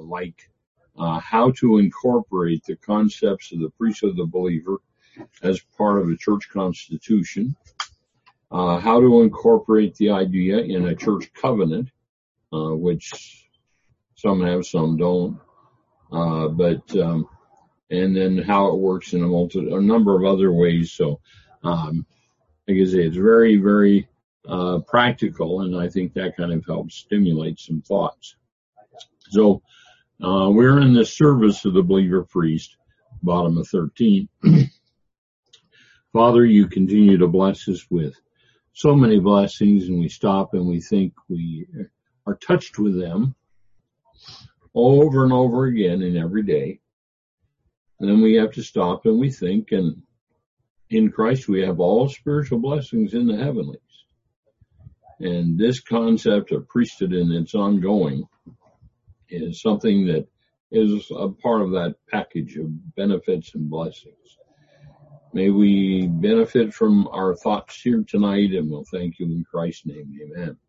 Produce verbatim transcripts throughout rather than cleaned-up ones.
like uh, how to incorporate the concepts of the priesthood of the believer as part of a church constitution, uh, how to incorporate the idea in a church covenant, uh, which some have, some don't, uh, but um, and then how it works in a, multi- a number of other ways. So, um, like I say, it's very, very uh, practical, and I think that kind of helps stimulate some thoughts. So, uh, we're in the service of the believer priest, bottom of thirteen. Father, you continue to bless us with so many blessings, and we stop and we think we are touched with them over and over again and every day. And then we have to stop and we think, and in Christ we have all spiritual blessings in the heavenlies. And this concept of priesthood and its ongoing is something that is a part of that package of benefits and blessings. May we benefit from our thoughts here tonight, and we'll thank you in Christ's name. Amen.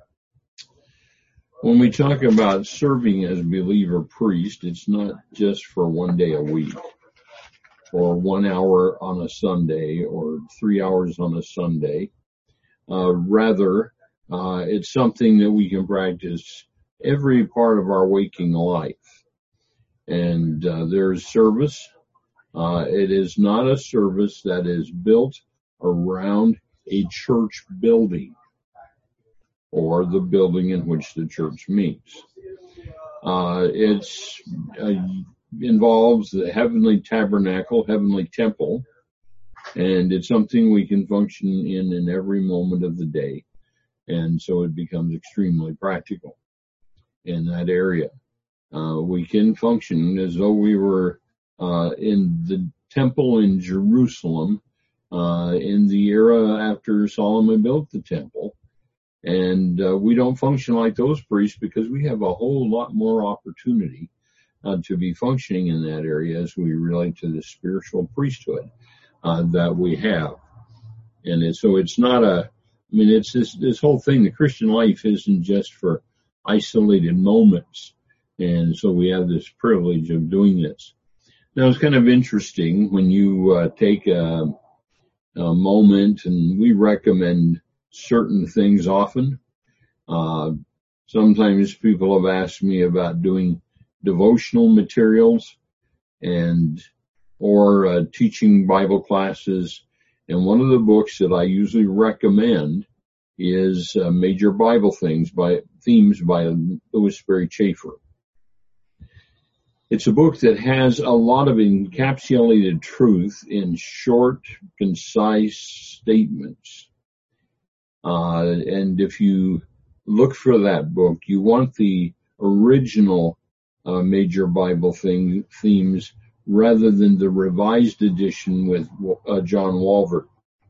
When we talk about serving as believer priest, it's not just for one day a week, or one hour on a Sunday, or three hours on a Sunday. Uh, rather, uh, it's something that we can practice every part of our waking life. And uh, there's service. Uh, it is not a service that is built around a church building or the building in which the church meets. Uh, it's uh, involves the heavenly tabernacle, heavenly temple, and it's something we can function in in every moment of the day. And so it becomes extremely practical in that area. Uh, we can function as though we were uh, in the temple in Jerusalem uh, in the era after Solomon built the temple. And uh, we don't function like those priests because we have a whole lot more opportunity uh, to be functioning in that area as we relate to the spiritual priesthood uh, that we have. And it, so it's not a, I mean, it's this, this whole thing, the Christian life isn't just for isolated moments. And so we have this privilege of doing this. Now, it's kind of interesting when you uh, take a, a moment, and we recommend certain things often. Uh, sometimes people have asked me about doing devotional materials and or uh, teaching Bible classes. And one of the books that I usually recommend is uh, Major Bible Things by Themes by Louis Sperry Chafer. It's a book that has a lot of encapsulated truth in short, concise statements. Uh, and if you look for that book, you want the original uh, Major Bible thing, Themes rather than the revised edition with uh, John Walvoord.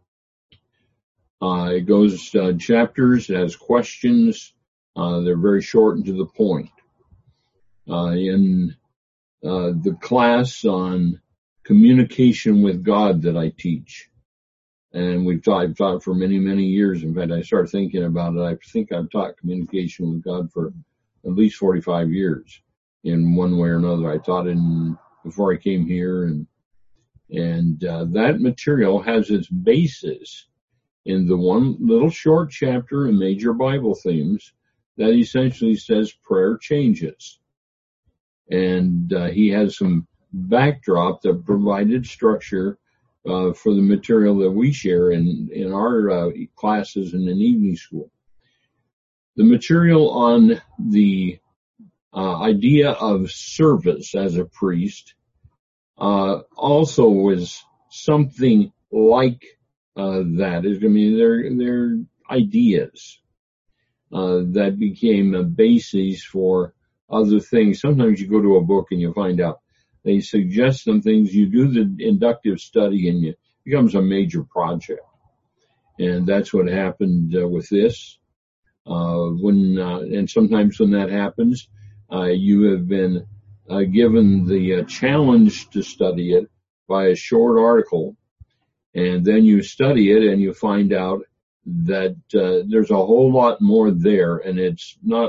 Uh, it goes uh, chapters, it has questions. Uh, they're very short and to the point. Uh, in uh, the class on communication with God that I teach, and we've taught, I've taught for many, many years. In fact, I started thinking about it. I think I've taught communication with God for at least forty-five years in one way or another. I taught in before I came here, and and uh, that material has its basis in the one little short chapter in Major Bible Themes that essentially says prayer changes. And uh, he has some backdrop that provided structure uh, for the material that we share in, in our uh, classes in an evening school. The material on the uh, idea of service as a priest uh, also was something like uh, that. I mean, they're, they're ideas uh, that became a basis for other things. Sometimes you go to a book and you find out they suggest some things. You do the inductive study and it becomes a major project. And that's what happened uh, with this. Uh, when, uh, and sometimes when that happens, uh, you have been uh, given the uh, challenge to study it by a short article, and then you study it and you find out that uh, there's a whole lot more there, and it's not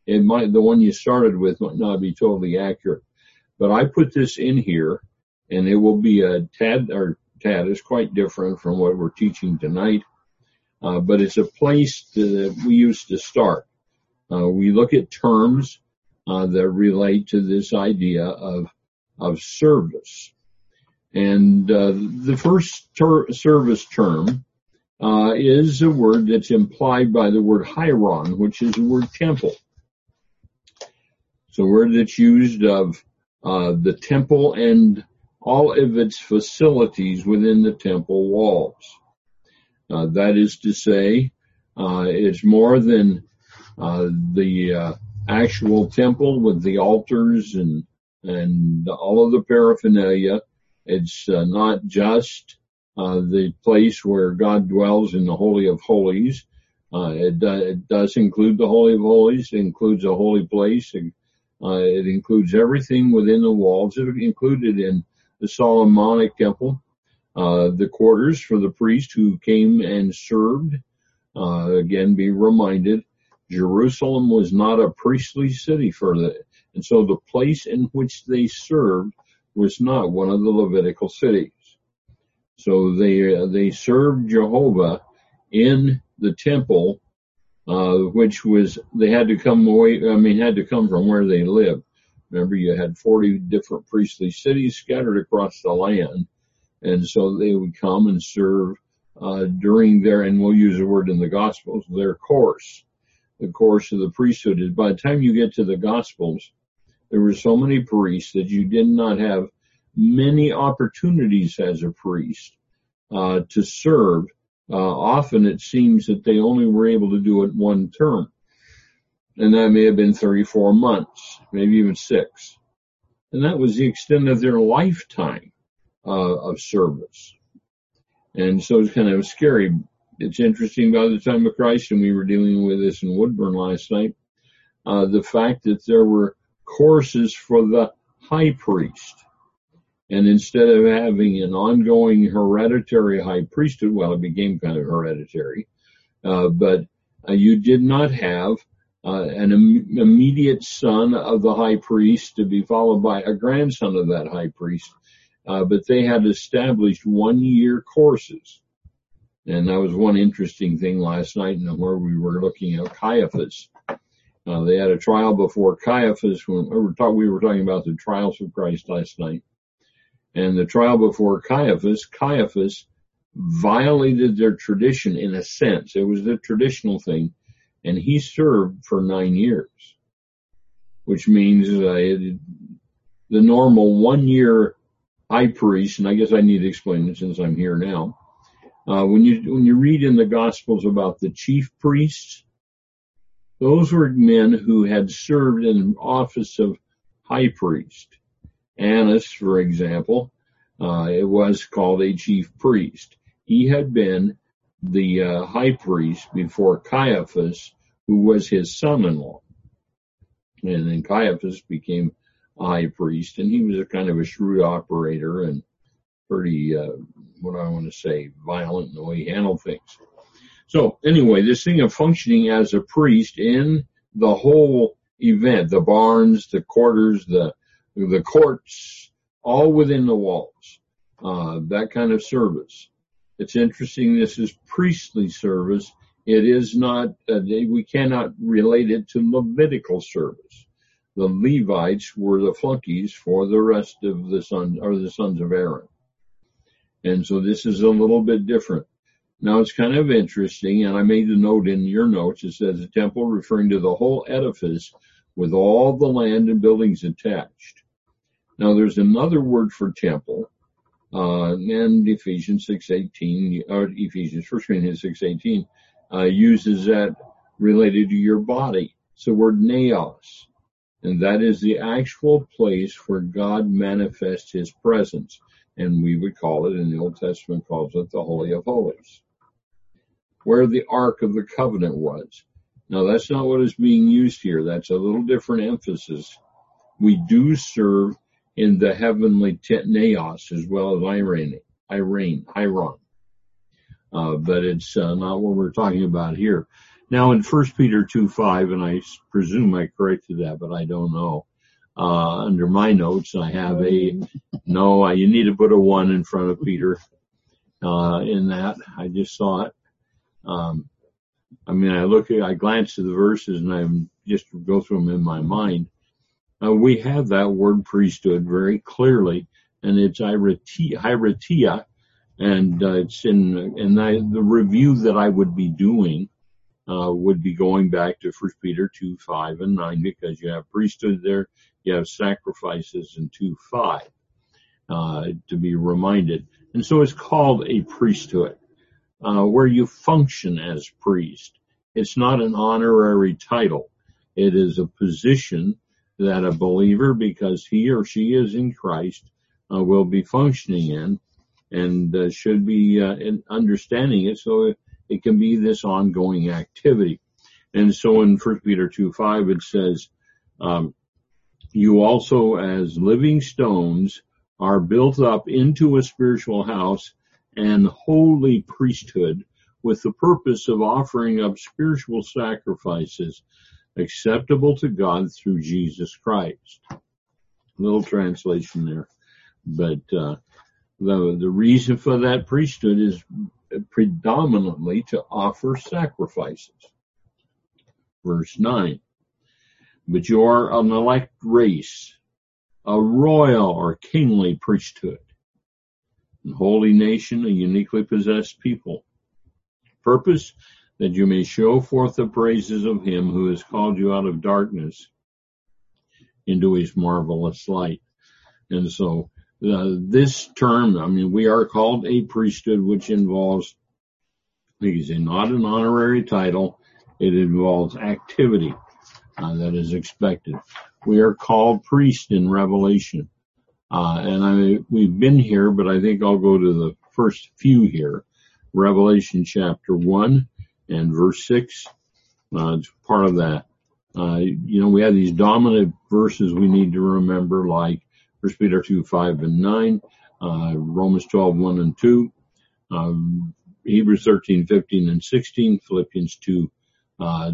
it might, the one you started with might not be totally accurate. But I put this in here, and it will be a tad, or tad is quite different from what we're teaching tonight. Uh, but it's a place that we use to start. Uh, we look at terms uh, that relate to this idea of of service. And uh, the first ter- service term uh, is a word that's implied by the word hieron, which is the word temple. It's a word that's used of uh, the temple and all of its facilities within the temple walls. Uh, that is to say, uh, it's more than uh, the uh, actual temple with the altars and and all of the paraphernalia. It's uh, not just uh, the place where God dwells in the Holy of Holies. Uh, it, do, it does include the Holy of Holies. It includes a holy place. It, uh, it includes everything within the walls. It included in the Solomonic temple, uh, the quarters for the priest who came and served. Uh, again, be reminded, Jerusalem was not a priestly city for the, and so the place in which they served was not one of the Levitical cities. So they uh, they served Jehovah in the temple, uh, which was, they had to come away, I mean, had to come from where they lived. Remember, you had forty different priestly cities scattered across the land, and so they would come and serve uh, during their, and we'll use the word in the Gospels, their course. The course of the priesthood is, by the time you get to the Gospels, there were so many priests that you did not have many opportunities as a priest uh, to serve. Uh, often it seems that they only were able to do it one term. And that may have been thirty-four months, maybe even six. And that was the extent of their lifetime uh, of service. And so it's kind of scary. It's interesting, by the time of Christ, and we were dealing with this in Woodburn last night, uh, the fact that there were courses for the high priest. And instead of having an ongoing hereditary high priesthood, well, it became kind of hereditary, uh, but uh, you did not have uh, an im- immediate son of the high priest to be followed by a grandson of that high priest, uh, but they had established one-year courses. And that was one interesting thing last night, and where we were looking at Caiaphas. Uh, they had a trial before Caiaphas. When we were, talk, we were talking about the trials of Christ last night. And the trial before Caiaphas, Caiaphas violated their tradition in a sense. It was the traditional thing. And he served for nine years, which means uh, it, the normal one-year high priest, and I guess I need to explain it since I'm here now. Uh, when you when you read in the Gospels about the chief priests, those were men who had served in an office of high priest. Annas, for example, uh, it was called a chief priest. He had been the uh, high priest before Caiaphas, who was his son-in-law. And then Caiaphas became a high priest, and he was a kind of a shrewd operator and pretty, uh, what do I want to say, violent in the way he handled things. So anyway, this thing of functioning as a priest in the whole event, the barns, the quarters, the the courts, all within the walls, uh, that kind of service. It's interesting, this is priestly service. It is not, uh, we cannot relate it to Levitical service. The Levites were the flunkies for the rest of the sons, or the sons of Aaron. And so this is a little bit different. Now it's kind of interesting, and I made the note in your notes, it says the temple referring to the whole edifice with all the land and buildings attached. Now there's another word for temple, uh, and Ephesians six eighteen, or Ephesians, First Corinthians six eighteen, uh, uses that related to your body. It's the word naos, and that is the actual place where God manifests his presence. And we would call it, in the Old Testament calls it the Holy of Holies, where the Ark of the Covenant was. Now that's not what is being used here. That's a little different emphasis. We do serve in the heavenly naos as well as Irene, Irene, Iran. Uh, but it's uh, not what we're talking about here. Now in First Peter two five, and I presume I corrected that, but I don't know. Uh, under my notes, I have a, no, you need to put a one in front of Peter, uh, in that. I just saw it. Um, I mean, I look at, I glance at the verses and I just go through them in my mind. Uh, we have that word priesthood very clearly, and it's hieretia, and uh, it's in, and I, the review that I would be doing Uh, would be going back to First Peter two, five, and nine, because you have priesthood there, you have sacrifices in two, five, uh, to be reminded. And so it's called a priesthood, uh, where you function as priest. It's not an honorary title. It is a position that a believer, because he or she is in Christ, uh, will be functioning in, and uh, should be uh, in understanding it, so it, it can be this ongoing activity. And so in First Peter two five it says, um, you also as living stones are built up into a spiritual house and holy priesthood, with the purpose of offering up spiritual sacrifices acceptable to God through Jesus Christ. A little translation there. But uh, the, the reason for that priesthood is predominantly to offer sacrifices. Verse nine, but you are an elect race, a royal or kingly priesthood, a holy nation, a uniquely possessed people. Purpose, that you may show forth the praises of him who has called you out of darkness into his marvelous light. And so Uh, this term, I mean, we are called a priesthood, which involves, like I say, not an honorary title. It involves activity uh, that is expected. We are called priest in Revelation. Uh, and I, we've been here, but I think I'll go to the first few here. Revelation chapter one and verse six. Uh, it's part of that. Uh, you know, we have these dominant verses we need to remember, like First Peter two, five, and nine, uh, Romans twelve, one and two, um, Hebrews thirteen, fifteen, and sixteen, Philippians two, uh,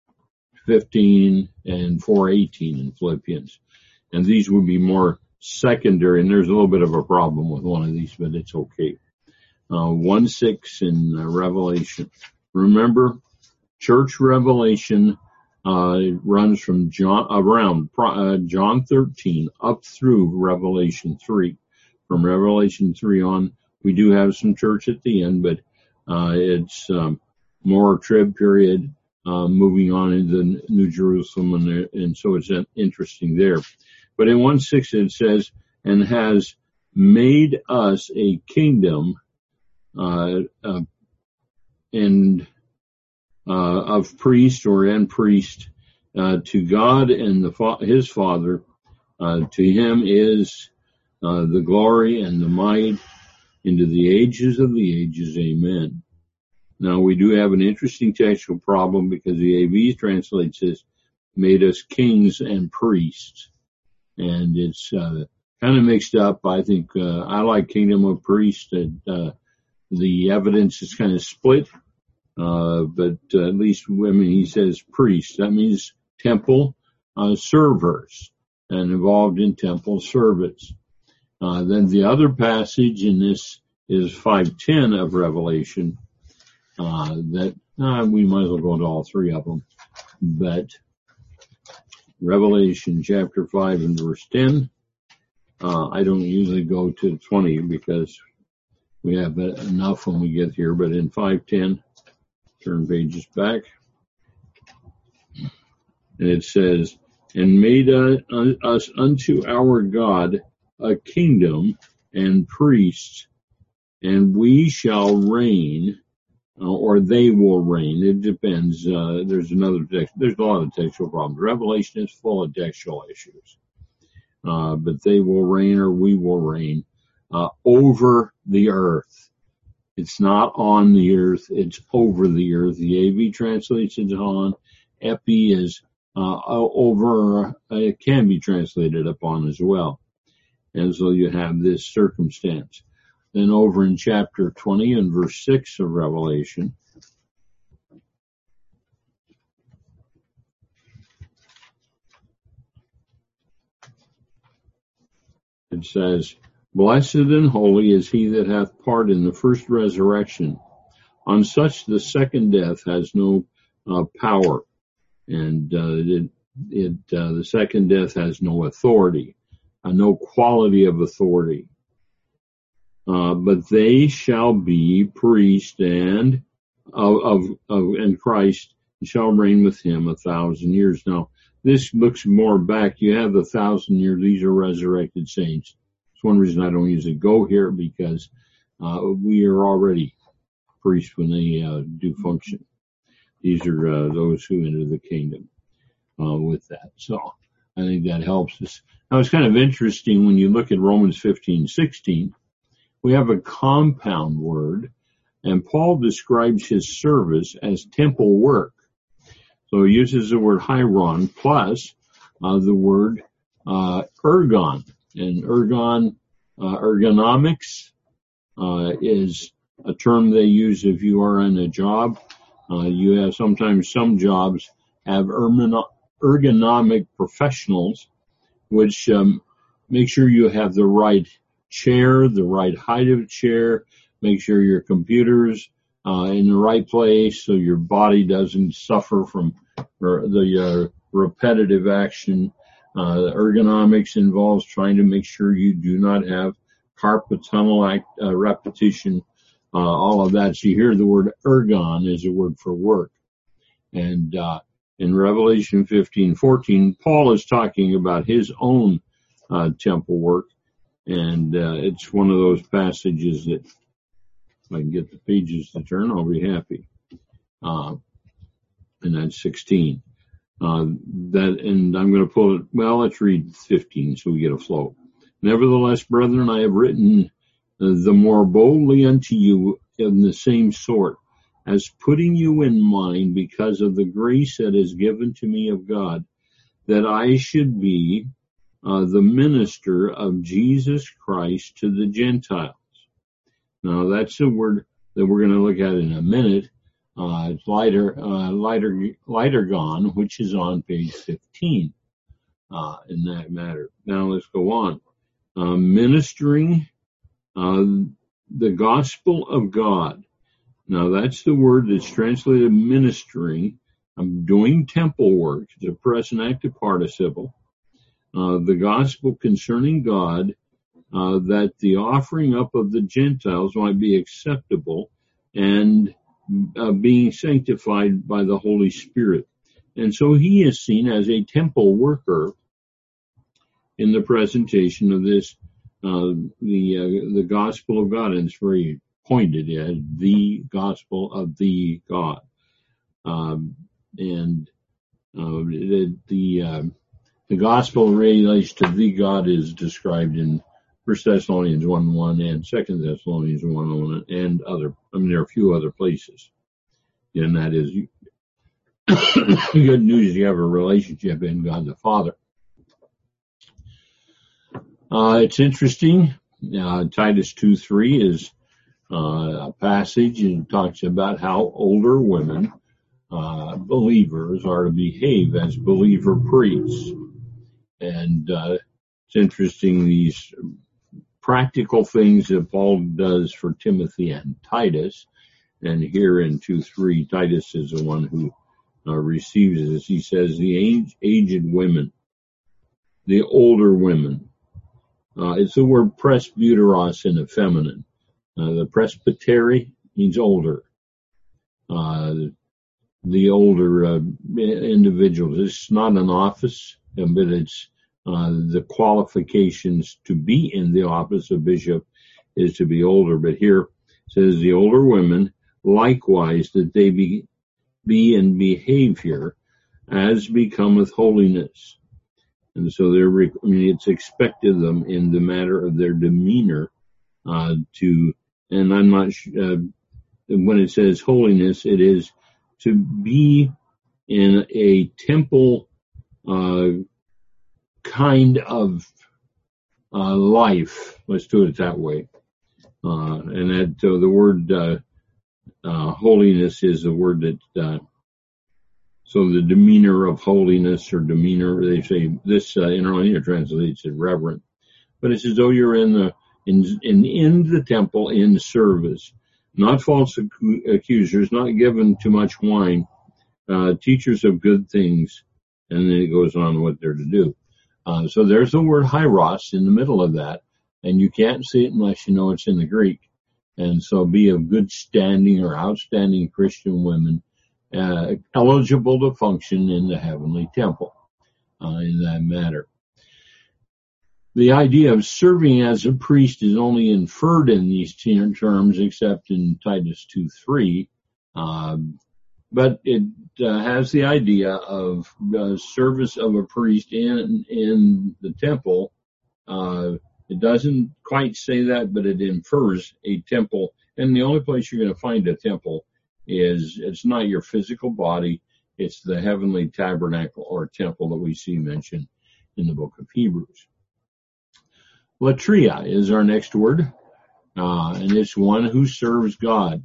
fifteen, and four, eighteen in Philippians. And these would be more secondary, and there's a little bit of a problem with one of these, but it's okay. Uh, one, six in uh, Revelation. Remember, church revelation Uh, it runs from John, around uh, John thirteen up through Revelation three. From Revelation three on, we do have some church at the end, but uh, it's um, more trib period, uh, moving on into New Jerusalem, and, and so it's interesting there. But in one six it says, and has made us a kingdom uh, uh, and Uh, of priest or and priest uh, to God and the fa- his Father. Uh, to him is uh, the glory and the might into the ages of the ages. Amen. Now we do have an interesting textual problem, because the A V translates this, made us kings and priests. And it's uh, kind of mixed up. I think uh, I like kingdom of priests. And, uh, the evidence is kind of split. Uh, but uh, at least, I mean, he says priests. That means temple uh, servers and involved in temple service. Uh, then the other passage in this is five ten of Revelation. Uh, that uh, we might as well go into all three of them. But Revelation chapter five and verse ten. Uh, I don't usually go to twenty because we have enough when we get here. But in five ten. Turn pages back. And it says, and made us unto our God a kingdom and priests, and we shall reign, or they will reign. It depends. Uh, there's another text. There's a lot of textual problems. Revelation is full of textual issues. Uh, but they will reign, or we will reign, uh, over the earth. It's not on the earth, it's over the earth. The A V translates it on. Epi is uh, over, uh, it can be translated upon as well. And so you have this circumstance. Then over in chapter twenty and verse six of Revelation, It says, "Blessed and holy is he that hath part in the first resurrection. On such the second death has no uh, power, and uh, it, it uh, the second death has no authority, uh, no quality of authority. Uh, but they shall be priests and of, of, of and Christ shall reign with him a thousand years." Now, this looks more back. You have the thousand years; these are resurrected saints. It's one reason I don't usually go here, because uh, we are already priests when they uh, do function. These are uh, those who enter the kingdom uh, with that. So I think that helps us. Now, it's kind of interesting when you look at Romans fifteen sixteen. We have a compound word, and Paul describes his service as temple work. So he uses the word hieron plus uh, the word uh, ergon. And ergon, uh, ergonomics uh, is a term they use if you are in a job. Uh, you have sometimes some jobs have ergonomic professionals, which um, make sure you have the right chair, the right height of chair, make sure your computer's uh, in the right place so your body doesn't suffer from the uh, repetitive action. Uh, ergonomics involves trying to make sure you do not have carpal tunnel act, uh, repetition, uh, all of that. So you hear the word ergon is a word for work. And uh, in Revelation fifteen fourteen, Paul is talking about his own uh, temple work. And uh, it's one of those passages that, if I can get the pages to turn, I'll be happy. Uh, and that's sixteen. Uh, that, and I'm going to pull it, well, let's read fifteen so we get a flow. "Nevertheless, brethren, I have written uh, the more boldly unto you in the same sort, as putting you in mind because of the grace that is given to me of God, that I should be uh, the minister of Jesus Christ to the Gentiles." Now, that's a word that we're going to look at in a minute. Uh, it's lighter, uh, lighter, lighter gone, which is on page fifteen, uh, in that matter. Now let's go on. Uh, ministering, uh, the gospel of God. Now that's the word that's translated ministering. I'm doing temple work. It's a present active participle. Uh, the gospel concerning God, uh, that the offering up of the Gentiles might be acceptable and Uh, being sanctified by the Holy Spirit. And so he is seen as a temple worker in the presentation of this, uh, the uh, the gospel of God. And it's very pointed as the gospel of the God. Um, and uh, the the, uh, the gospel relates to the God is described in First Thessalonians one one and Second Thessalonians one one and other, I mean, there are a few other places. And that is good news. You have a relationship in God the Father. Uh, it's interesting. Uh, Titus two three is uh, a passage and talks about how older women, uh, believers, are to behave as believer priests. And uh, it's interesting, these practical things that Paul does for Timothy and Titus. And here in two three, Titus is the one who uh, receives this. He says, the age, aged women, the older women. Uh, it's the word presbyteros in the feminine. Uh, the presbytery means older. Uh, the older uh, individuals. It's not an office, but it's uh, the qualifications to be in the office of bishop is to be older. But here it says the older women, likewise, that they be, be in behavior as becometh holiness. And so they're, I mean, it's expected of them in the matter of their demeanor, uh, to, and I'm not, uh, when it says holiness, it is to be in a temple, uh, kind of, uh, life. Let's do it that way. Uh, and that, uh, the word, uh, uh, holiness is a word that, uh, so the demeanor of holiness or demeanor, they say this, uh, interlinear translates it reverent. but it's as though you're in the in in, in the temple in service. Not false accusers, not given too much wine, uh, teachers of good things, and then it goes on what they're to do. Uh, so there's the word hieros in the middle of that, and you can't see it unless you know it's in the Greek. And so be of good standing or outstanding Christian women, uh, eligible to function in the heavenly temple, uh, in that matter. The idea of serving as a priest is only inferred in these terms, except in Titus two three. Um, but it uh, has the idea of uh, service of a priest in in the temple. Uh, it doesn't quite say that, but it infers a temple. And the only place you're going to find a temple is, it's not your physical body, it's the heavenly tabernacle or temple that we see mentioned in the book of Hebrews. Latria is our next word, uh, and it's one who serves God.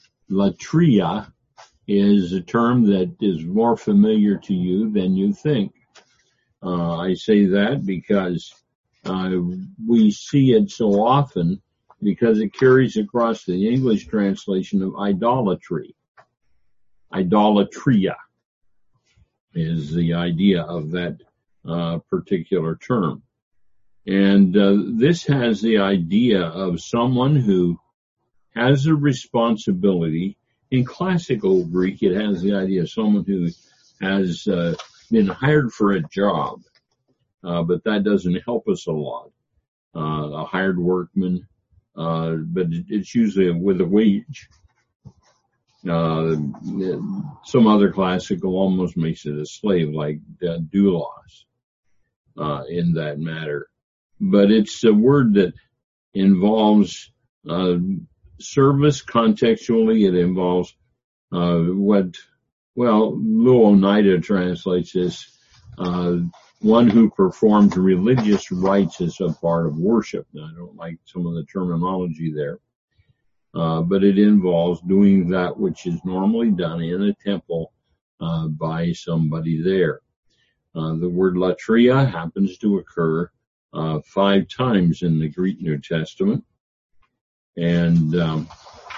Latria is a term that is more familiar to you than you think. Uh, I say that because uh, we see it so often because it carries across the English translation of idolatry. Idolatria is the idea of that uh, particular term. And uh, this has the idea of someone who has a responsibility. In classical Greek, it has the idea of someone who has uh, been hired for a job, uh, but that doesn't help us a lot. Uh, a hired workman, uh, but it's usually with a wage. Uh, some other classical almost makes it a slave, like uh, doulos, uh, in that matter. But it's a word that involves uh, service contextually. It involves uh, what, well, Louw-Nida translates as uh, one who performs religious rites as a part of worship. Now, I don't like some of the terminology there, uh, but it involves doing that which is normally done in a temple uh, by somebody there. Uh, the word latria happens to occur Uh, five times in the Greek New Testament. And um,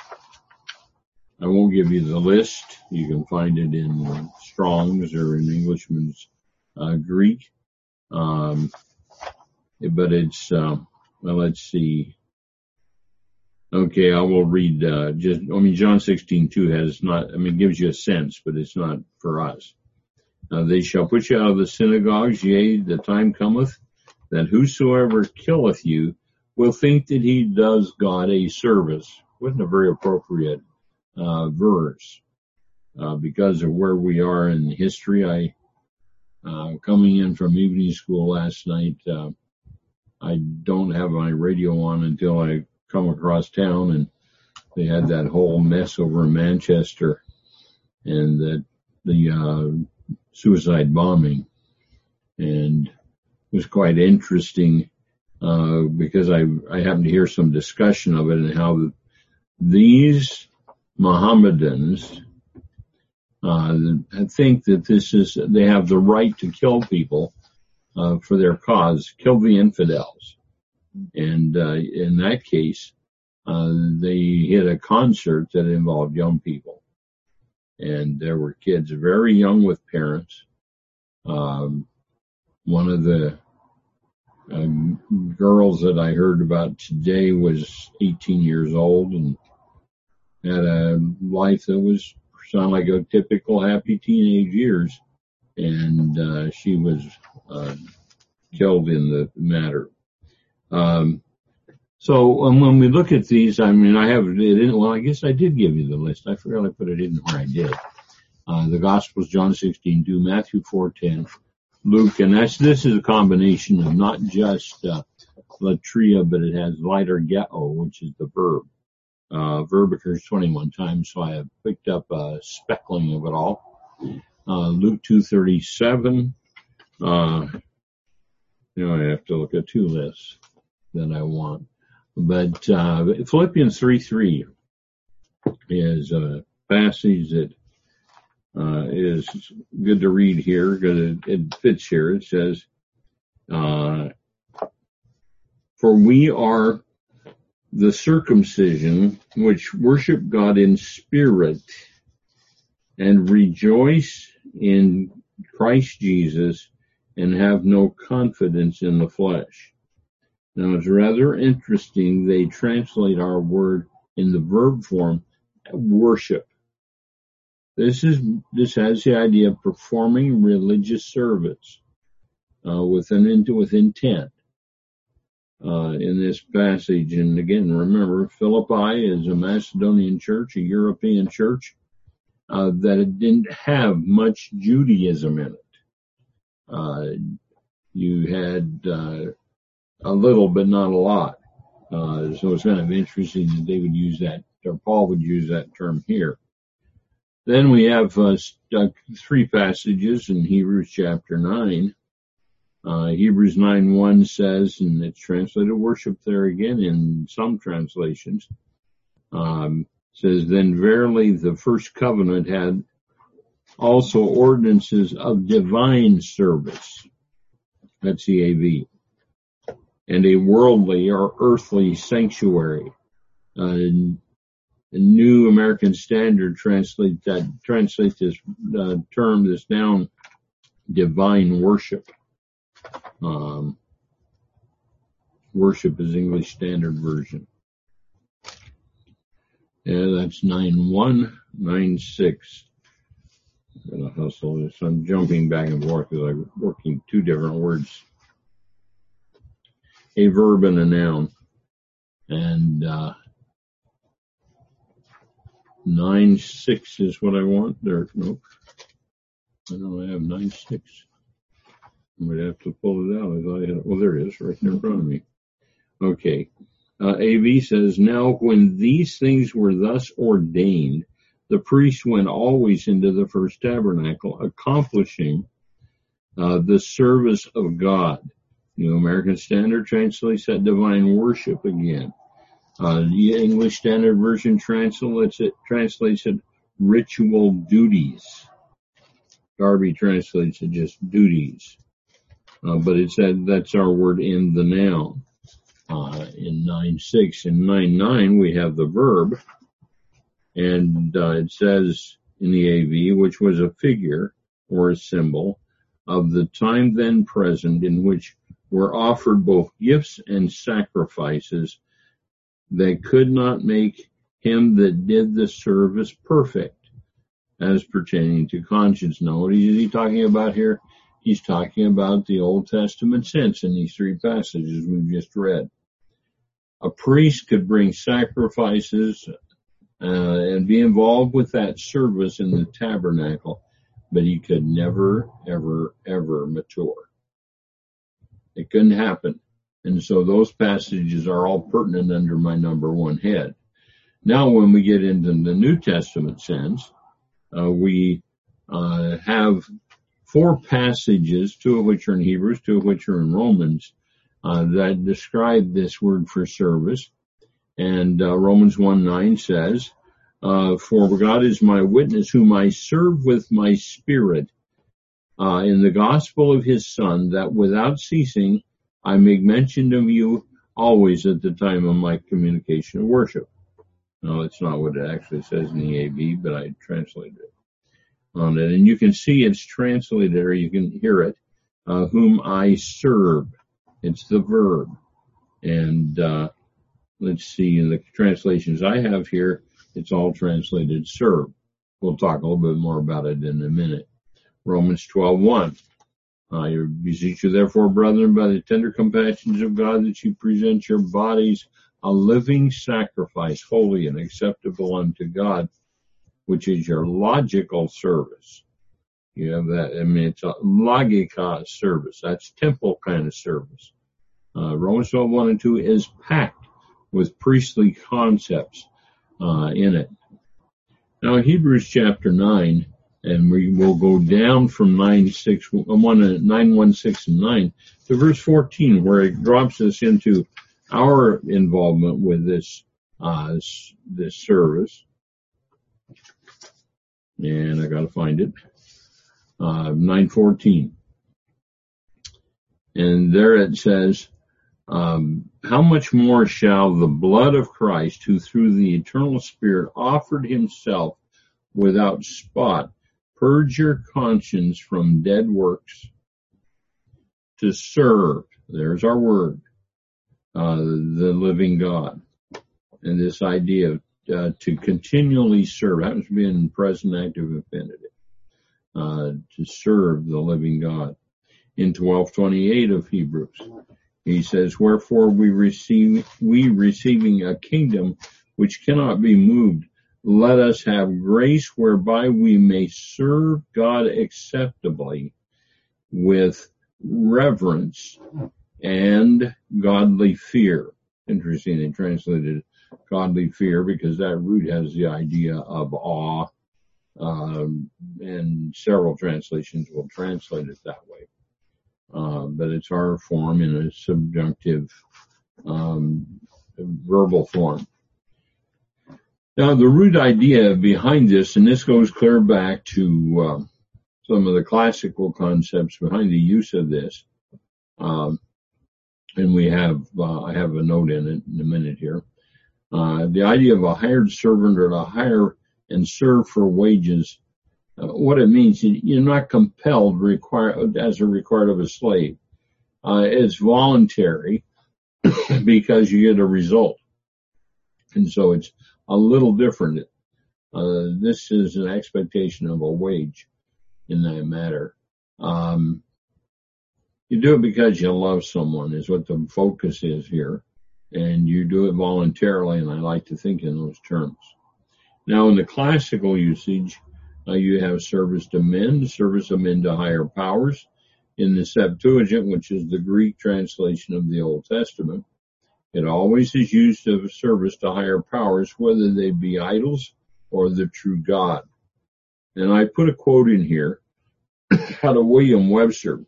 I won't give you the list. You can find it in Strong's or in Englishman's uh, Greek. Um, but it's, um, well, let's see. Okay, I will read, uh, just, I mean, John sixteen two has not, I mean, gives you a sense, but it's not for us. Uh, they shall put you out of the synagogues, yea, the time cometh, that whosoever killeth you will think that he does God a service. Wasn't a very appropriate uh, verse uh, because of where we are in history. I, uh, coming in from evening school last night, uh, I don't have my radio on until I come across town, and they had that whole mess over in Manchester and that the uh, suicide bombing. And was quite interesting uh, because I, I happened to hear some discussion of it and how these Mohammedans uh, think that this is, they have the right to kill people uh, for their cause, kill the infidels. And uh, in that case, uh, they hit a concert that involved young people. And there were kids very young with parents. Um, One of the um, girls that I heard about today was eighteen years old and had a life that was sound like a typical happy teenage years, and uh, she was uh, killed in the matter. Um, so um, when we look at these, I mean, I have it in, well, I guess I did give you the list. I forgot I put it in where I did. Uh, the Gospels, John sixteen two, Matthew four ten. Luke, and that's, this is a combination of not just, uh, latria, but it has liturgeo, which is the verb. Uh, verb occurs twenty-one times, so I have picked up a speckling of it all. Uh, Luke two thirty-seven, uh, you know, I have to look at two lists that I want. But, uh, Philippians three three is a passage that Uh, is good to read here because it, it fits here. It says, uh, For we are the circumcision which worship God in spirit and rejoice in Christ Jesus and have no confidence in the flesh. Now it's rather interesting. They translate our word in the verb form, worship. This is this has the idea of performing religious service uh, with an into with intent. Uh, in this passage, and again, remember, Philippi is a Macedonian church, a European church, uh, that it didn't have much Judaism in it. Uh, you had uh, a little, but not a lot. Uh, so it's kind of interesting that they would use that, or Paul would use that term here. Then we have uh, three passages in Hebrews chapter nine. Uh, Hebrews nine one says, and it's translated worship there again in some translations, um, says, then verily the first covenant had also ordinances of divine service. That's the A V. And a worldly or earthly sanctuary. Uh, the New American Standard translates that, translates this uh, term, this noun, divine worship. Um, worship is English Standard Version. Yeah, that's nine one, nine six. I'm gonna hustle this. I'm jumping back and forth because I'm working two different words. A verb and a noun. And uh, nine six is what I want. There, nope. I don't have nine six. I'm going to have to pull it out. As I had, well, there it is, right there in front of me. Okay. Uh, A V says, now when these things were thus ordained, the priest went always into the first tabernacle, accomplishing uh, the service of God. New American Standard translates that divine worship again. Uh, the English Standard Version translates it, translates it ritual duties. Darby translates it just duties. Uh, but it said that's our word in the noun. Uh, in nine six and nine nine we have the verb, and uh, it says in the A V, which was a figure or a symbol of the time then present in which were offered both gifts and sacrifices that could not make him that did the service perfect as pertaining to conscience. Now, what is he talking about here? He's talking about the Old Testament sense in these three passages we've just read. A priest could bring sacrifices uh, and be involved with that service in the tabernacle, but he could never, ever, ever mature. It couldn't happen. And so those passages are all pertinent under my number one head. Now, when we get into the New Testament sense, uh, we uh, have four passages, two of which are in Hebrews, two of which are in Romans, uh, that describe this word for service. And uh, Romans one nine says, uh, for God is my witness, whom I serve with my spirit uh, in the gospel of his Son, that without ceasing I make mention of you always at the time of my communication of worship. No, it's not what it actually says in the A V, but I translated it on it. And you can see it's translated, or you can hear it, uh, whom I serve. It's the verb. And uh, let's see, in the translations I have here, it's all translated serve. We'll talk a little bit more about it in a minute. Romans twelve one. I beseech you, therefore, brethren, by the tender compassions of God, that you present your bodies a living sacrifice, holy and acceptable unto God, which is your logical service. You have that. I mean, it's a logika service. That's temple kind of service. Uh, Romans twelve one and two is packed with priestly concepts uh, in it. Now, in Hebrews chapter nine, and we will go down from nine six one nine one six and nine to verse fourteen, where it drops us into our involvement with this uh, this service. And I got to find it. Uh, nine fourteen, and there it says, Um, how much more shall the blood of Christ, who through the eternal Spirit offered himself without spot, purge your conscience from dead works to serve, there's our word, uh, the living God. And this idea of uh, to continually serve, happens to be in present active infinitive, uh, to serve the living God. In twelve twenty-eight of Hebrews, he says, wherefore we receive, we receiving a kingdom which cannot be moved, let us have grace whereby we may serve God acceptably with reverence and godly fear. Interesting, they translated godly fear because that root has the idea of awe, um, and several translations will translate it that way. Uh, but it's our form in a subjunctive, um, verbal form. Now, the root idea behind this, and this goes clear back to uh, some of the classical concepts behind the use of this, um, and we have, uh, I have a note in it in a minute here. Uh, the idea of a hired servant or to hire and serve for wages. Uh, what it means, you're not compelled require, as a required of a slave. Uh, it's voluntary because you get a result. And so it's a little different. Uh, this is an expectation of a wage in that matter. Um, you do it because you love someone is what the focus is here. And you do it voluntarily, and I like to think in those terms. Now, in the classical usage, Uh, you have service to men, service of men to higher powers. In the Septuagint, which is the Greek translation of the Old Testament, it always is used of service to higher powers, whether they be idols or the true God. And I put a quote in here out of William Webster.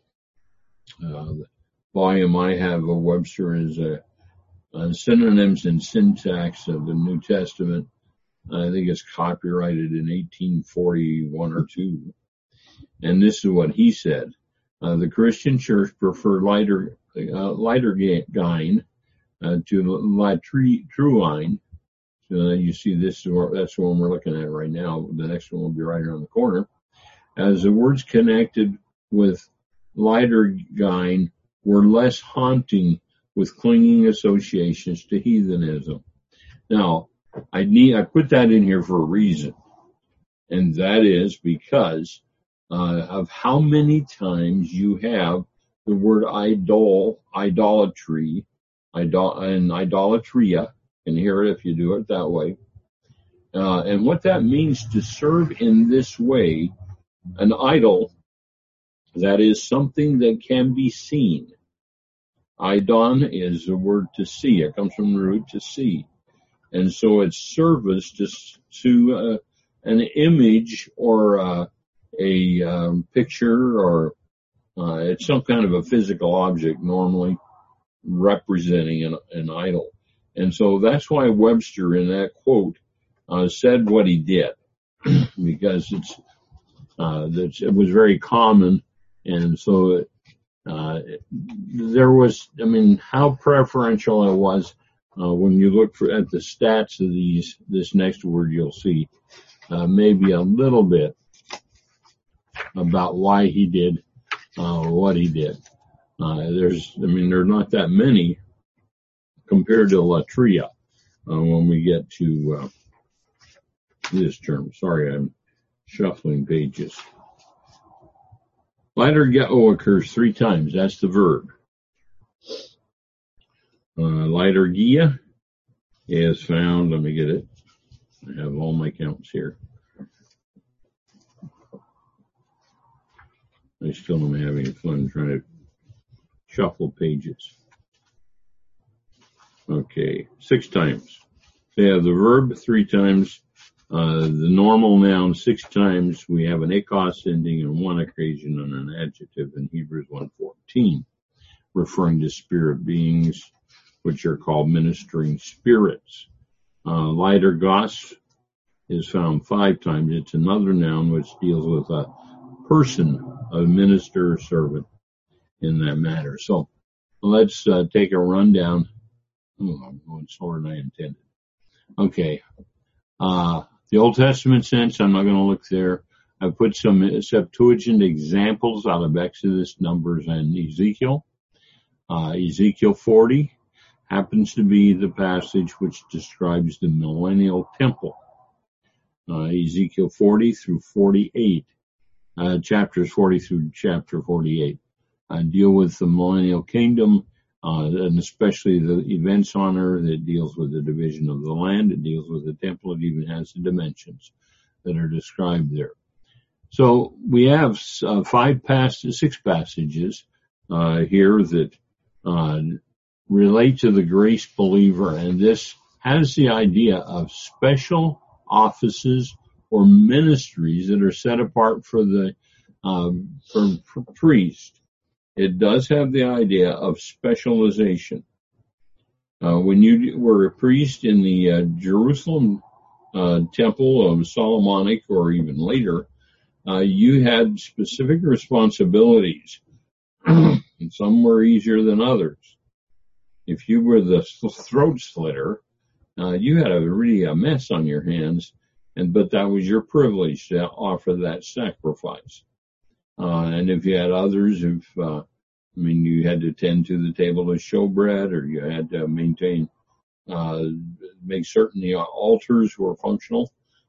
Uh, the volume I have of Webster is uh, uh, Synonyms and Syntax of the New Testament. I think it's copyrighted in eighteen forty-one or two. And this is what he said. Uh, the Christian church preferred lighter, uh, liturgine, uh, to latruine. So you see this, that's the one we're looking at right now. The next one will be right around the corner. As the words connected with liturgine were less haunting with clinging associations to heathenism. Now, I need, I put that in here for a reason. And that is because, uh, of how many times you have the word idol, idolatry, idol, and idolatria. You can hear it if you do it that way. Uh, and what that means to serve in this way, an idol, that is something that can be seen. Idon is the word to see. It comes from the root to see. And so it's service to, to uh, an image or uh, a um, picture, or uh, it's some kind of a physical object normally representing an, an idol. And so that's why Webster in that quote uh, said what he did, because it's, uh, it's it was very common. And so it, uh, there was, I mean, how preferential it was. Uh, when you look for, at the stats of these, this next word, you'll see uh, maybe a little bit about why he did uh, what he did. Uh, there's, I mean, there are not that many compared to latria uh, when we get to uh, this term. Sorry, I'm shuffling pages. Liturgeo occurs three times. That's the verb. Uh, liturgia is found, let me get it. I have all my counts here. I still am having fun trying to shuffle pages. Okay, six times. So you have the verb three times, uh, the normal noun six times. We have an ekos ending on one occasion and an adjective in Hebrews one fourteen, referring to spirit beings, which are called ministering spirits. Uh, liturgos is found five times. It's another noun which deals with a person, a minister or servant in that matter. So let's uh, take a rundown. Oh, I'm going slower than I intended. Okay. Uh, the Old Testament sense, I'm not going to look there. I put some Septuagint examples out of Exodus, Numbers, and Ezekiel. Uh, Ezekiel forty happens to be the passage which describes the millennial temple. Uh, Ezekiel forty through forty-eight, uh, chapters forty through chapter forty-eight, uh, deal with the millennial kingdom, uh, and especially the events on earth. It deals with the division of the land. It deals with the temple. It even has the dimensions that are described there. So we have uh, five passages, six passages uh, here that uh, relate to the grace believer, and this has the idea of special offices or ministries that are set apart for the um, for, for priest. It does have the idea of specialization. Uh, when you were a priest in the uh, Jerusalem uh, temple of Solomonic, or even later, uh, you had specific responsibilities. And some were easier than others. If you were the throat slitter, uh, you had a really a mess on your hands, and but that was your privilege to offer that sacrifice. Uh, and if you had others, if uh, I mean, you had to tend to the table of showbread, or you had to maintain, uh, make certain the altars were functional,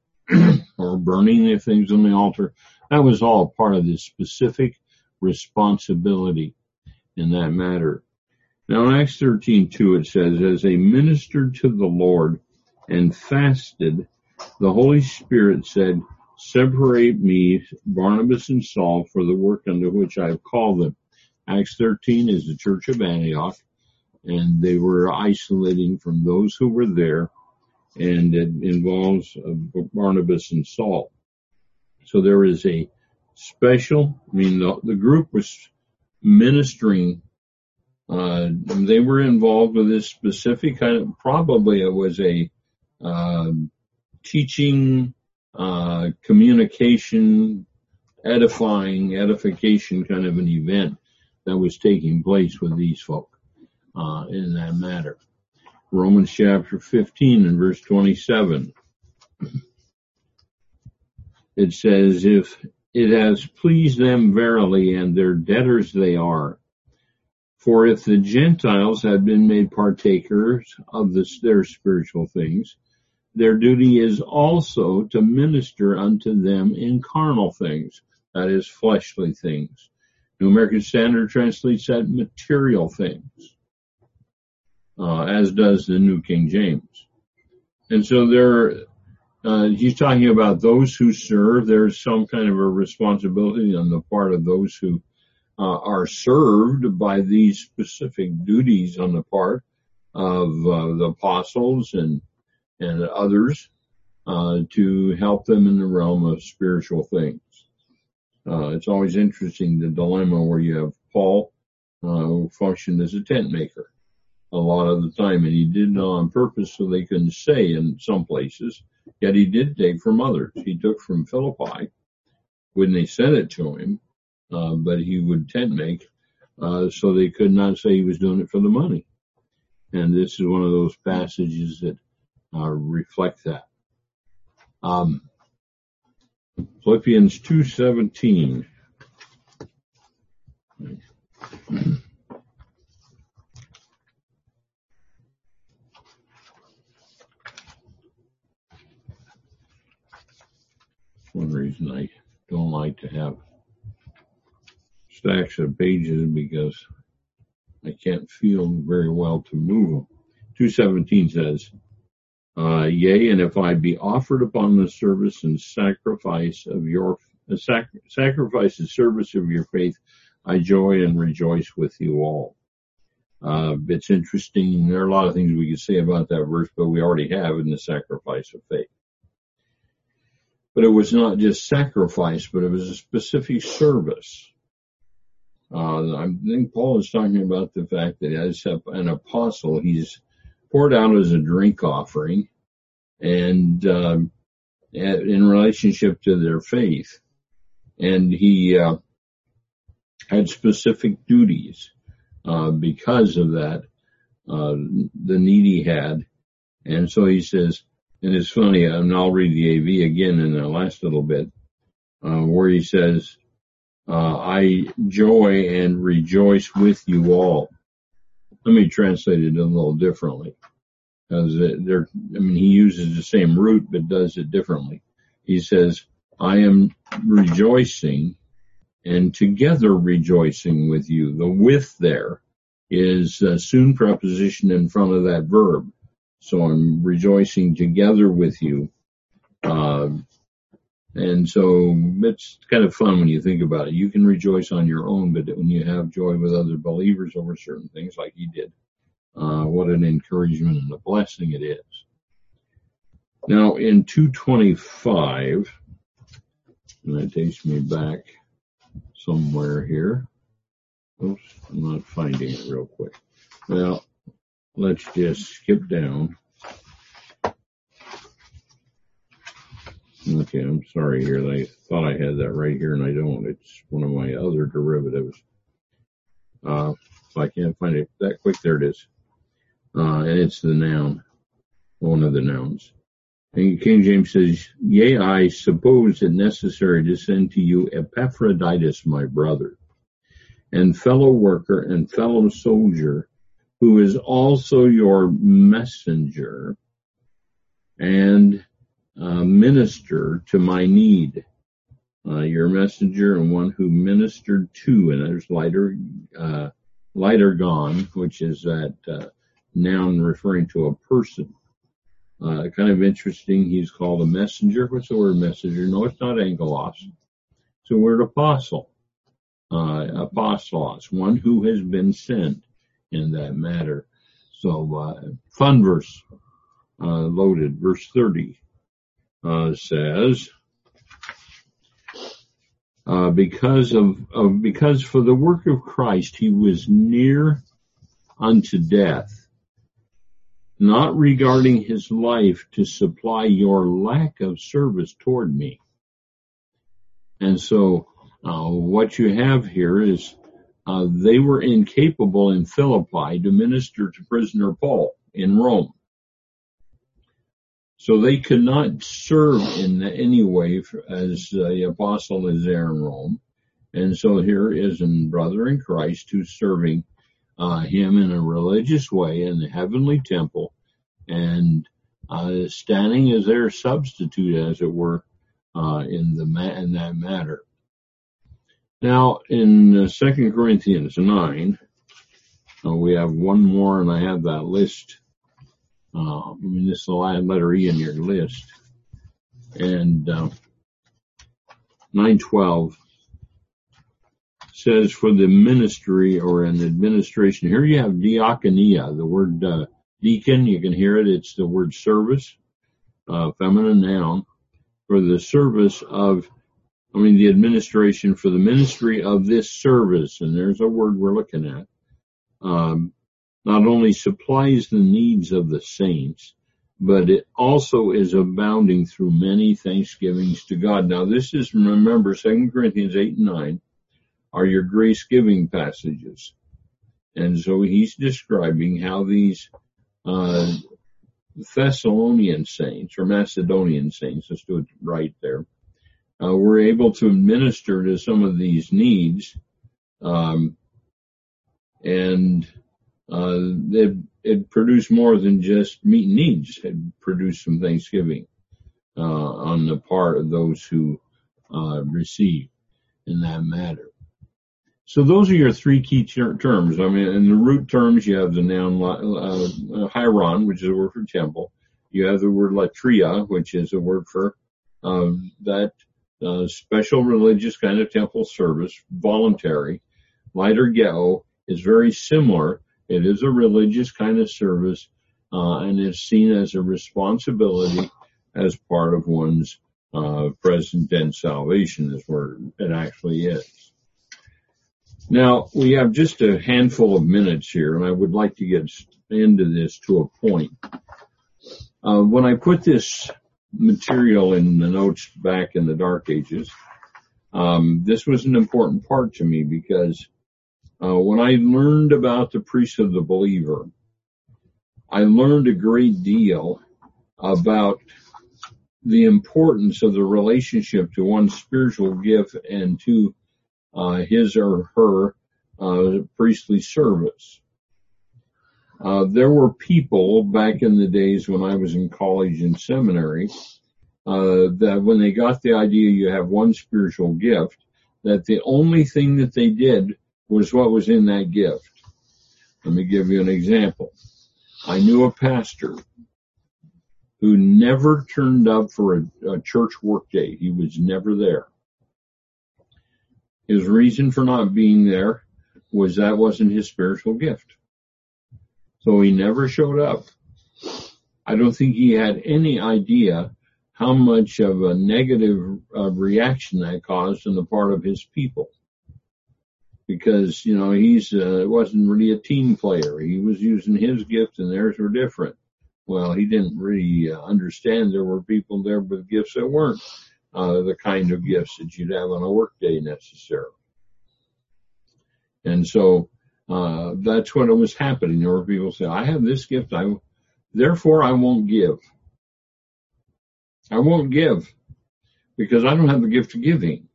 or burning the things on the altar. That was all part of this specific responsibility in that matter. Now in Acts thirteen two it says, as they ministered to the Lord and fasted, the Holy Spirit said, separate me, Barnabas and Saul, for the work unto which I have called them. Acts thirteen is the church of Antioch, and they were isolating from those who were there, and it involves Barnabas and Saul. So there is a special, I mean, the, the group was ministering. Uh, they were involved with this specific kind of, probably it was a uh, teaching, uh, communication, edifying, edification kind of an event that was taking place with these folk uh, in that matter. Romans chapter fifteen and verse twenty-seven. It says, if it has pleased them verily, and their debtors they are. For if the Gentiles had been made partakers of this, their spiritual things, their duty is also to minister unto them in carnal things, that is, fleshly things. New American Standard translates that material things, uh, as does the New King James. And so there, uh, he's talking about those who serve. There's some kind of a responsibility on the part of those who Uh, are served by these specific duties on the part of uh, the apostles and and others uh, to help them in the realm of spiritual things. Uh, it's always interesting, the dilemma where you have Paul uh, who functioned as a tent maker a lot of the time, and he did it on purpose so they couldn't say in some places, yet he did take from others. He took from Philippi when they sent it to him. Uh, but he would tent make, uh, so they could not say he was doing it for the money. And this is one of those passages that uh, reflect that. Um, Philippians two seventeen. One reason I don't like to have stacks of pages, because I can't feel very well to move them. two seventeen says, uh, yea, and if I be offered upon the service and sacrifice of your uh, sac- sacrifice and service of your faith, I joy and rejoice with you all. Uh, it's interesting. There are a lot of things we could say about that verse, but we already have in the sacrifice of faith. But it was not just sacrifice, but it was a specific service. Uh, I think Paul is talking about the fact that as an apostle, he's poured out as a drink offering, and um, in relationship to their faith. And he uh, had specific duties. uh, because of that, uh, the need he had. And so he says, and it's funny, and I'll read the A V again in the last little bit, uh, where he says, uh, I joy and rejoice with you all. Let me translate it a little differently. Because they're, I mean, he uses the same root, but does it differently. He says, I am rejoicing and together rejoicing with you. The with there is a soon preposition in front of that verb. So I'm rejoicing together with you. Uh, and so it's kind of fun when you think about it. You can rejoice on your own, but when you have joy with other believers over certain things like he did, uh, what an encouragement and a blessing it is. Now in two twenty-five, and that takes me back somewhere here. Oops, I'm not finding it real quick. Well, let's just skip down. Okay, I'm sorry here. I thought I had that right here, and I don't. It's one of my other derivatives. Uh, if I can't find it that quick, there it is. Uh, and it's the noun, one of the nouns. And King James says, yea, I suppose it necessary to send to you Epaphroditus, my brother, and fellow worker and fellow soldier, who is also your messenger and uh, minister to my need. Uh, your messenger and one who ministered to, and there's lighter, uh, lightergon, which is that uh, noun referring to a person. Uh, kind of interesting. He's called a messenger. What's the word messenger? No, it's not angelos. It's the word apostle. Uh, apostolos, one who has been sent in that matter. So, uh, fun verse, uh, loaded. Verse thirty, uh, says, uh, because of, of, because for the work of Christ, he was near unto death, not regarding his life to supply your lack of service toward me. And so, uh, what you have here is, uh, they were incapable in Philippi to minister to prisoner Paul in Rome. So they could not serve in any way as the apostle is there in Rome. And so here is a brother in Christ who's serving uh, him in a religious way in the heavenly temple, and uh, standing as their substitute, as it were, uh, in the ma- in that matter. Now, in uh, Second Corinthians nine, uh, we have one more, and I have that list. Uh, I mean, this is the letter E in your list, and uh, nine twelve. Says for the ministry or an administration. Here you have diakonia, the word uh, deacon, you can hear it, it's the word service, uh, feminine noun, for the service of, I mean the administration for the ministry of this service, and there's a word we're looking at, um, not only supplies the needs of the saints, but it also is abounding through many thanksgivings to God. Now this is, remember, Second Corinthians eight and nine, are your grace-giving passages. And so he's describing how these uh, Thessalonian saints, or Macedonian saints, let's do it right there, uh, were able to minister to some of these needs, um, and uh, it, it produced more than just meeting needs. It produced some thanksgiving uh, on the part of those who uh, receive in that matter. So those are your three key ter- terms. I mean, in the root terms, you have the noun uh, hieron, which is a word for temple. You have the word latria, which is a word for uh, that uh, special religious kind of temple service, voluntary. Liturgeo is very similar. It is a religious kind of service, uh, and is seen as a responsibility as part of one's uh, present tense salvation, is where it actually is. Now, we have just a handful of minutes here, and I would like to get into this to a point. Uh, when I put this material in the notes back in the Dark Ages, um, this was an important part to me because Uh, when I learned about the priesthood of the believer, I learned a great deal about the importance of the relationship to one's spiritual gift and to uh, his or her uh, priestly service. Uh, there were people back in the days when I was in college and seminary uh, that when they got the idea you have one spiritual gift, that the only thing that they did was what was in that gift. Let me give you an example. I knew a pastor who never turned up for a, a church work day. He was never there. His reason for not being there was that wasn't his spiritual gift. So he never showed up. I don't think he had any idea how much of a negative uh, reaction that caused on the part of his people. Because, you know, he's uh, wasn't really a team player. He was using his gift and theirs were different. Well, he didn't really uh, understand there were people there with gifts that weren't uh, the kind of gifts that you'd have on a work day necessarily. And so uh, that's what was happening. There were people say, I have this gift, I, therefore I won't give. I won't give because I don't have the gift of giving.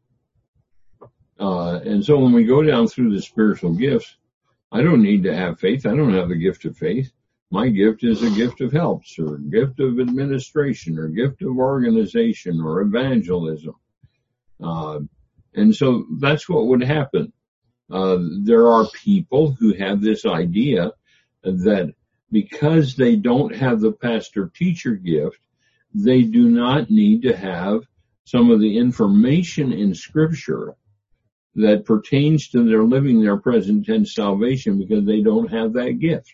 Uh, and so when we go down through the spiritual gifts, I don't need to have faith. I don't have the gift of faith. My gift is a gift of helps or a gift of administration or gift of organization or evangelism. Uh, and so that's what would happen. Uh, there are people who have this idea that because they don't have the pastor-teacher gift, they do not need to have some of the information in Scripture that pertains to their living their present tense salvation because they don't have that gift.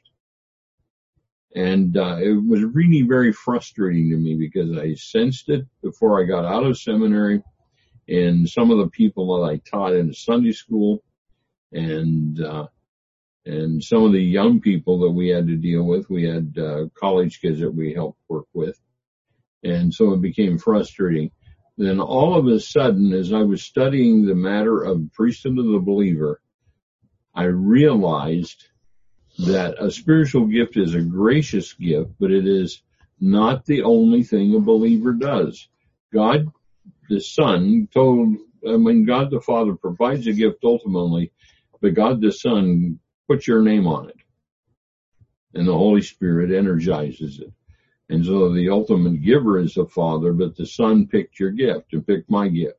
And uh, it was really very frustrating to me because I sensed it before I got out of seminary in some of the people that I taught in Sunday school and uh, and some of the young people that we had to deal with. We had uh, college kids that we helped work with. And so it became frustrating. Then all of a sudden, as I was studying the matter of priesthood of the believer, I realized that a spiritual gift is a gracious gift, but it is not the only thing a believer does. God the Son told, I mean, God the Father provides a gift ultimately, but God the Son puts your name on it. And the Holy Spirit energizes it. And so the ultimate giver is the Father, but the Son picked your gift and picked my gift.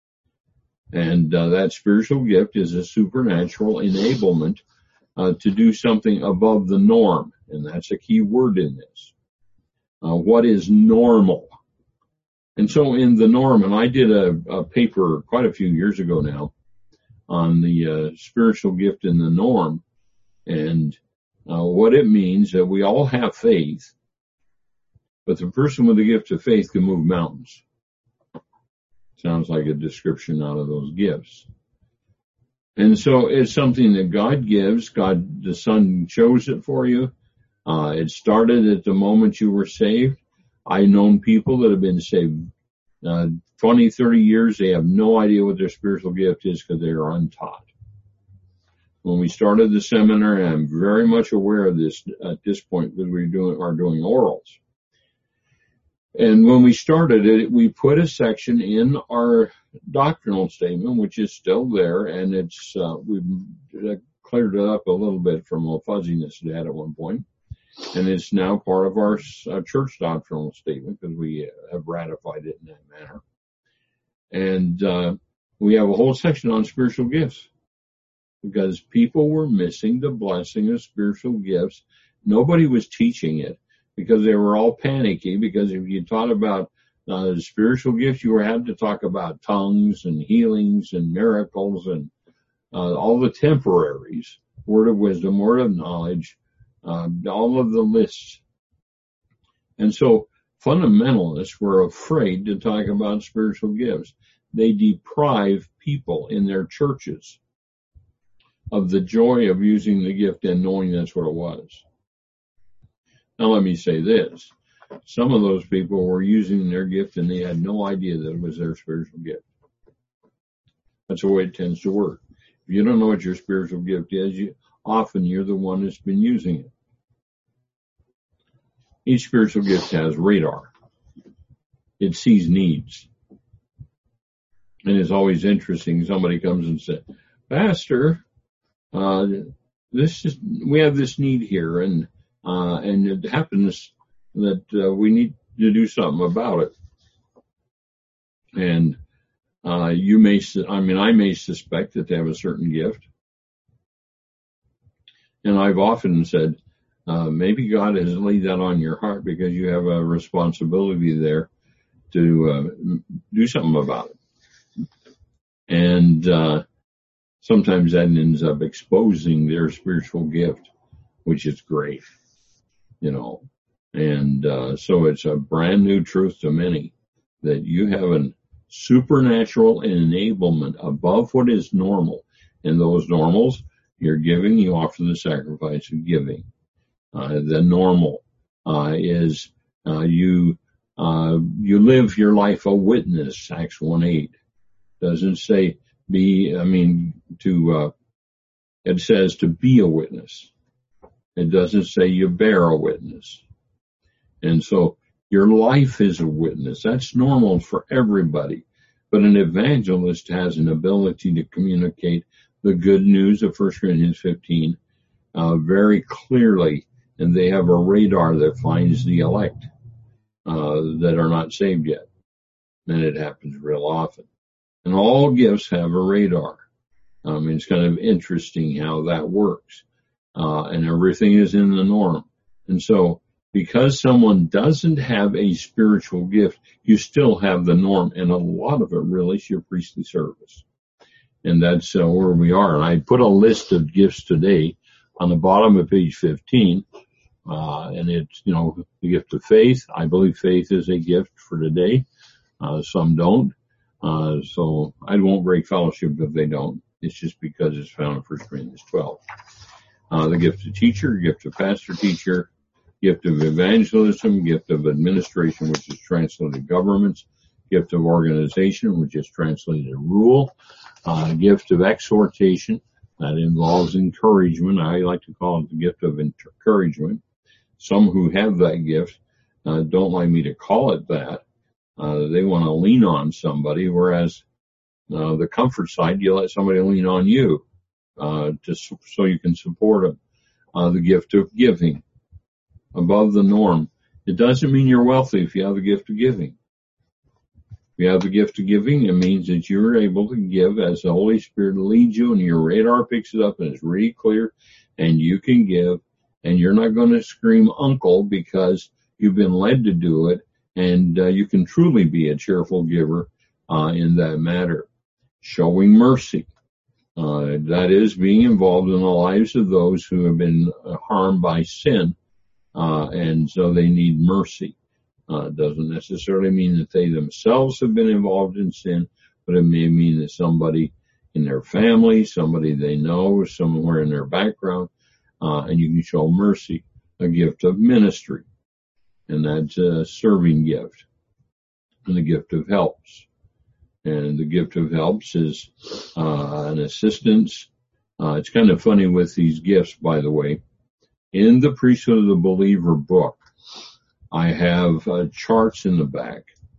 And uh, that spiritual gift is a supernatural enablement uh, to do something above the norm. And that's a key word in this. Uh, what is normal? And so in the norm, and I did a, a paper quite a few years ago now on the uh, spiritual gift in the norm and uh, what it means that we all have faith. But the person with the gift of faith can move mountains. Sounds like a description out of those gifts. And so it's something that God gives. God, the Son chose it for you. Uh, it started at the moment you were saved. I've known people that have been saved uh, twenty, thirty years. They have no idea what their spiritual gift is because they are untaught. When we started the seminary, I'm very much aware of this at this point because we doing, are doing orals. And when we started it, we put a section in our doctrinal statement, which is still there, and it's uh, we've cleared it up a little bit from a fuzziness it had at one point, and it's now part of our uh, church doctrinal statement because we have ratified it in that manner. And uh, we have a whole section on spiritual gifts because people were missing the blessing of spiritual gifts. Nobody was teaching it. Because they were all panicky, because if you taught about uh, spiritual gifts, you were had to talk about tongues and healings and miracles and uh, all the temporaries, word of wisdom, word of knowledge, uh, all of the lists. And so fundamentalists were afraid to talk about spiritual gifts. They deprive people in their churches of the joy of using the gift and knowing that's what it was. Now let me say this. Some of those people were using their gift and they had no idea that it was their spiritual gift. That's the way it tends to work. If you don't know what your spiritual gift is, you, often you're the one that's been using it. Each spiritual gift has radar. It sees needs. And it's always interesting. Somebody comes and says, Pastor, uh, this is, we have this need here, and uh, and it happens that uh, we need to do something about it. And uh, you may, I mean, I may suspect that they have a certain gift. And I've often said, uh, maybe God has laid that on your heart because you have a responsibility there to uh, do something about it. And uh, sometimes that ends up exposing their spiritual gift, which is great, you know. And uh, so it's a brand new truth to many that you have a supernatural enablement above what is normal. And those normals, you're giving, you offer the sacrifice of giving. Uh, the normal uh, is uh, you uh, you live your life a witness, Acts one eight. Doesn't say be, I mean, to, uh, it says to be a witness. It doesn't say you bear a witness. And so your life is a witness. That's normal for everybody. But an evangelist has an ability to communicate the good news of First Corinthians fifteen uh, very clearly, and they have a radar that finds the elect uh, that are not saved yet. And it happens real often. And all gifts have a radar. I mean, it's kind of interesting how that works. Uh, and everything is in the norm. And so because someone doesn't have a spiritual gift, you still have the norm. And a lot of it really is your priestly service. And that's uh, where we are. And I put a list of gifts today on the bottom of page fifteen. Uh, and it's, you know, the gift of faith. I believe faith is a gift for today. Uh, some don't. Uh, so I won't break fellowship if they don't. It's just because it's found in First Corinthians twelve. Uh, the gift of teacher, gift of pastor teacher, gift of evangelism, gift of administration, which is translated governments, gift of organization, which is translated rule, uh, gift of exhortation, that involves encouragement. I like to call it the gift of encouragement. Some who have that gift uh, don't like me to call it that. Uh, they want to lean on somebody, whereas uh, the comfort side, you let somebody lean on you uh, to so you can support them. Uh, the gift of giving, above the norm. It doesn't mean you're wealthy if you have the gift of giving. If you have the gift of giving, it means that you're able to give as the Holy Spirit leads you, and your radar picks it up and it's really clear, and you can give, and you're not going to scream uncle because you've been led to do it. And uh, you can truly be a cheerful giver uh, in that matter. Showing mercy. Uh, that is being involved in the lives of those who have been harmed by sin, uh, and so they need mercy. Uh, it doesn't necessarily mean that they themselves have been involved in sin, but it may mean that somebody in their family, somebody they know, somewhere in their background, uh, and you can show mercy. A gift of ministry. And that's a serving gift. And the gift of helps. And the gift of helps is uh, an assistance. Uh, it's kind of funny with these gifts, by the way. In the Priesthood of the Believer book, I have uh, charts in the back.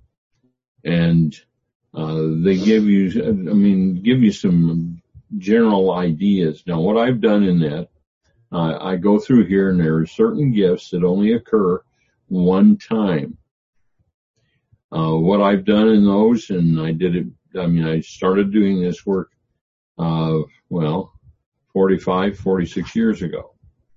And uh, they give you, I mean, give you some general ideas. Now, what I've done in that, uh, I go through here, and there are certain gifts that only occur one time. Uh, what I've done in those, and I did it, I mean, I started doing this work, uh, well, forty-five, forty-six years ago,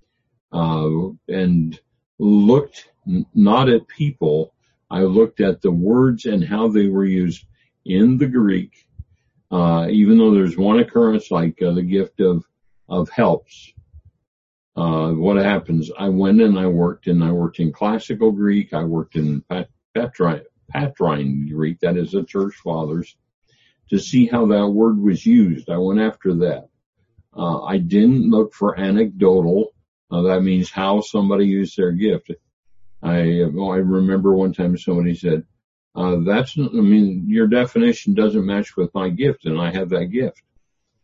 uh, and looked n- not at people, I looked at the words and how they were used in the Greek, uh, even though there's one occurrence like uh, the gift of, of helps. Uh, what happens? I went and I worked and I worked in classical Greek. I worked in Pat, Patrine, Patrine Greek, that is the church fathers, to see how that word was used. I went after that. Uh, I didn't look for anecdotal. Uh, that means how somebody used their gift. I, well, I remember one time somebody said, uh, that's, I mean, your definition doesn't match with my gift, and I have that gift.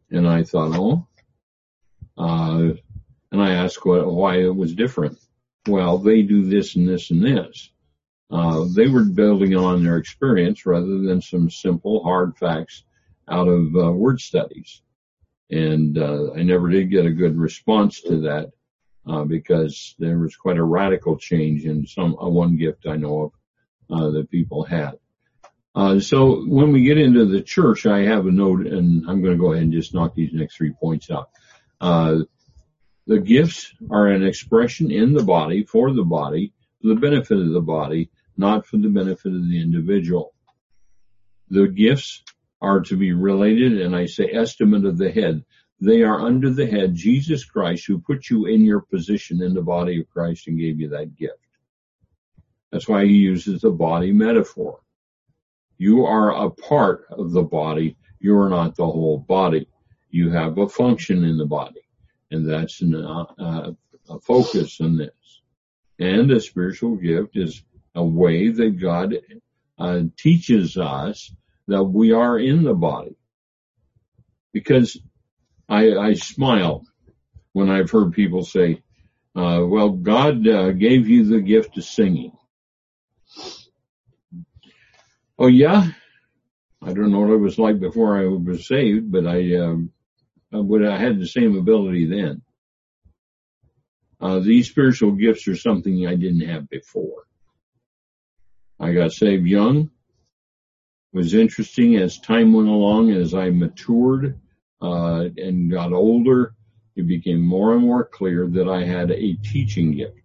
And I thought, oh, uh, and I asked what, why it was different. Well, they do this and this and this. Uh, they were building on their experience rather than some simple hard facts out of uh, word studies. And uh, I never did get a good response to that uh, because there was quite a radical change in some uh, one gift I know of uh, that people had. Uh, so when we get into the church, I have a note, and I'm going to go ahead and just knock these next three points out. Uh, the gifts are an expression in the body, for the body, for the benefit of the body, not for the benefit of the individual. The gifts are to be related, and I say estimate of the head. They are under the head, Jesus Christ, who put you in your position in the body of Christ and gave you that gift. That's why he uses the body metaphor. You are a part of the body. You are not the whole body. You have a function in the body, and that's an, uh, a focus in this. And a spiritual gift is a way that God uh, teaches us that we are in the body. Because I, I smile when I've heard people say, uh, well, God uh, gave you the gift of singing. Oh, yeah? I don't know what it was like before I was saved, but I, um, I, would, I had the same ability then. Uh, these spiritual gifts are something I didn't have before. I got saved young. It was interesting as time went along, as I matured uh, and got older, it became more and more clear that I had a teaching gift.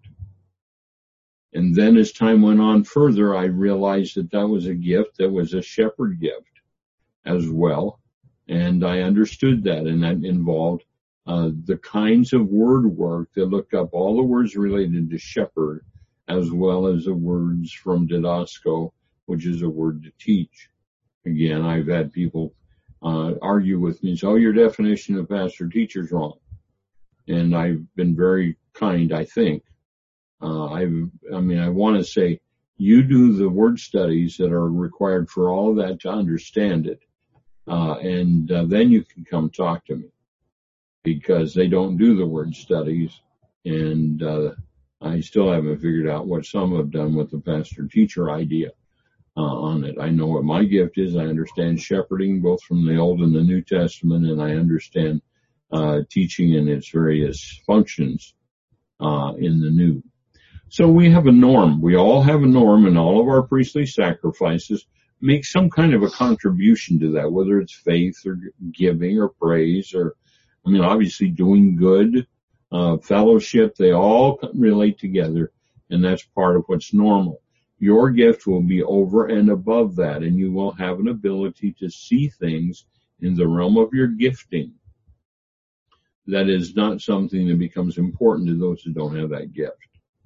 And then as time went on further, I realized that that was a gift that was a shepherd gift as well. And I understood that, and that involved uh, the kinds of word work that looked up all the words related to shepherd, as well as the words from didasko, which is a word to teach. Again, I've had people uh, argue with me, say, oh, your definition of pastor teacher is wrong. And I've been very kind, I think. Uh, I've, I mean, I want to say, you do the word studies that are required for all of that to understand it. Uh, and uh, then you can come talk to me, because they don't do the word studies. And uh, I still haven't figured out what some have done with the pastor teacher idea uh, on it. I know what my gift is. I understand shepherding both from the Old and the New Testament, and I understand uh, teaching in its various functions uh, in the New. So we have a norm. We all have a norm, and all of our priestly sacrifices make some kind of a contribution to that, whether it's faith or giving or praise or, I mean, obviously doing good, uh, fellowship. They all relate together, and that's part of what's normal. Your gift will be over and above that, and you will have an ability to see things in the realm of your gifting. That is not something that becomes important to those who don't have that gift.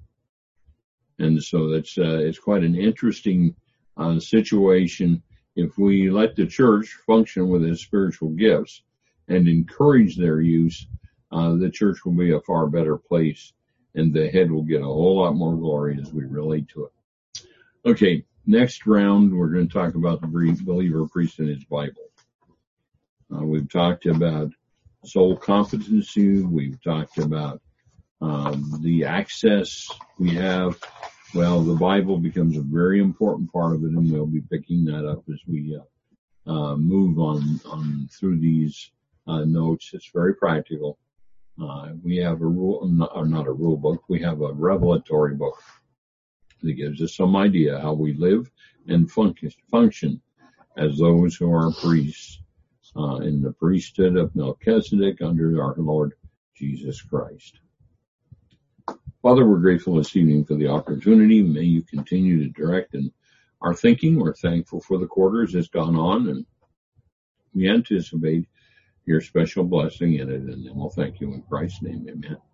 And so that's, uh, it's quite an interesting, uh, situation. If we let the church function with its spiritual gifts and encourage their use, uh, the church will be a far better place, and the head will get a whole lot more glory as we relate to it. Okay. Next round, we're going to talk about the believer priest and his Bible. Uh, we've talked about soul competency. We've talked about um, the access we have. Well, the Bible becomes a very important part of it, and we'll be picking that up as we uh, uh, move on, on through these uh, notes. It's very practical. Uh, we have a rule, not, or not a rule book. We have a revelatory book that gives us some idea how we live and function, function as those who are priests uh, in the priesthood of Melchizedek under our Lord Jesus Christ. Father, we're grateful this evening for the opportunity. May you continue to direct in our thinking. We're thankful for the quarters that's gone on, and we anticipate your special blessing in it. And we'll thank you in Christ's name. Amen.